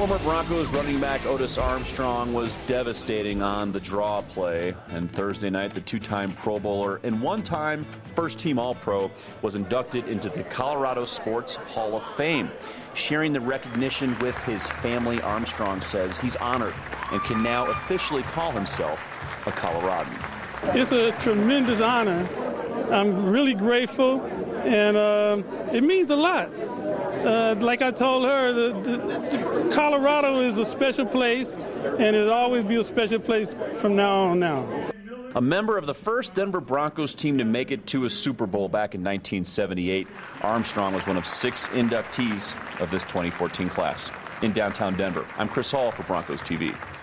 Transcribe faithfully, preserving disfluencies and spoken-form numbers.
Former Broncos running back Otis Armstrong was devastating on the draw play. And Thursday night, the two-time Pro Bowler and one-time first-team All-Pro was inducted into the Colorado Sports Hall of Fame. Sharing the recognition with his family, Armstrong says he's honored and can now officially call himself a Coloradan. It's a tremendous honor. I'm really grateful, and uh, it means a lot. Uh, like I told her, the, the, the Colorado is a special place, and it'll always be a special place from now on now. A member of the first Denver Broncos team to make it to a Super Bowl back in nineteen seventy-eight, Armstrong was one of six inductees of this twenty fourteen class. In downtown Denver, I'm Chris Hall for Broncos T V.